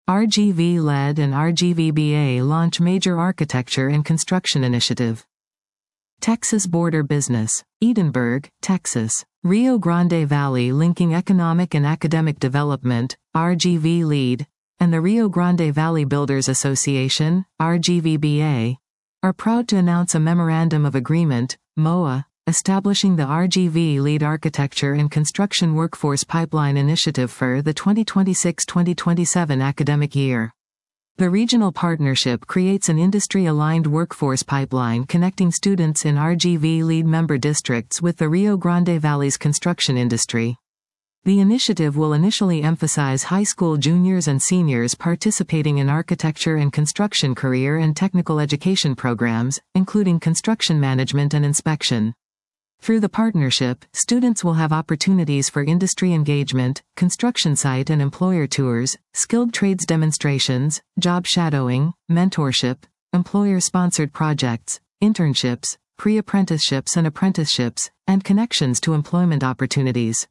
RGV-led and RGVBA launch major architecture and construction initiative. Texas Border Business. Edinburgh, Texas. Rio Grande Valley linking economic and academic development, RGV LEAD, and the Rio Grande Valley Builders Association, RGVBA, are proud to announce a Memorandum of Agreement, MOA, establishing the RGV LEAD Architecture and Construction Workforce Pipeline Initiative for the 2026-2027 academic year. The regional partnership creates an industry-aligned workforce pipeline connecting students in RGV LEAD member districts with the Rio Grande Valley's construction industry. The initiative will initially emphasize high school juniors and seniors participating in architecture and construction career and technical education programs, including construction management and inspection. Through the partnership, students will have opportunities for industry engagement, construction site and employer tours, skilled trades demonstrations, job shadowing, mentorship, employer-sponsored projects, internships, pre-apprenticeships and apprenticeships, and connections to employment opportunities.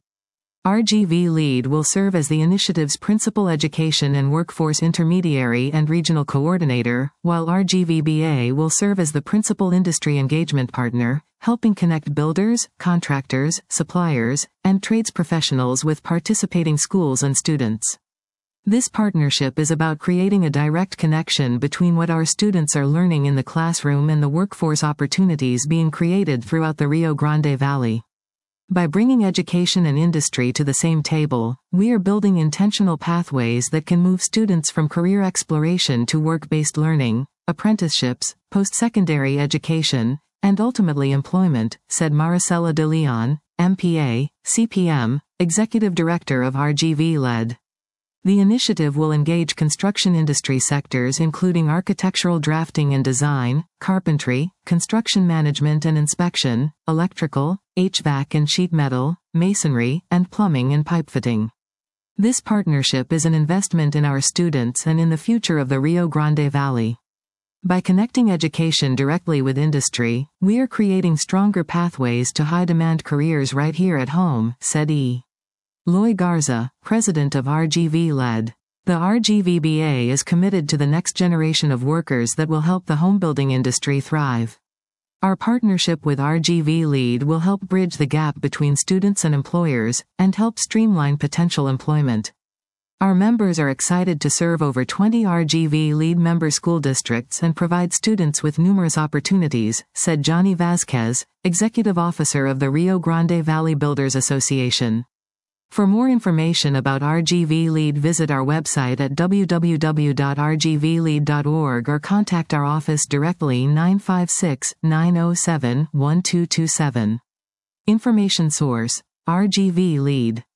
RGV LEAD will serve as the initiative's principal education and workforce intermediary and regional coordinator, while RGVBA will serve as the principal industry engagement partner, helping connect builders, contractors, suppliers, and trades professionals with participating schools and students. This partnership is about creating a direct connection between what our students are learning in the classroom and the workforce opportunities being created throughout the Rio Grande Valley. By bringing education and industry to the same table, we are building intentional pathways that can move students from career exploration to work-based learning, apprenticeships, post-secondary education, and ultimately employment, said Maricela de Leon, MPA, CPM, Executive Director of RGV-led. The initiative will engage construction industry sectors including architectural drafting and design, carpentry, construction management and inspection, electrical, HVAC and sheet metal, masonry, and plumbing and pipefitting. This partnership is an investment in our students and in the future of the Rio Grande Valley. By connecting education directly with industry, we are creating stronger pathways to high-demand careers right here at home, said E. Loy Garza, president of RGV-led. The RGVBA is committed to the next generation of workers that will help the homebuilding industry thrive. Our partnership with RGV LEAD will help bridge the gap between students and employers, and help streamline potential employment. Our members are excited to serve over 20 RGV LEAD member school districts and provide students with numerous opportunities, said Johnny Vasquez, Executive Officer of the Rio Grande Valley Builders Association. For more information about RGV LEAD, visit our website at www.rgvlead.org or contact our office directly 956-907-1227. Information source: RGV LEAD.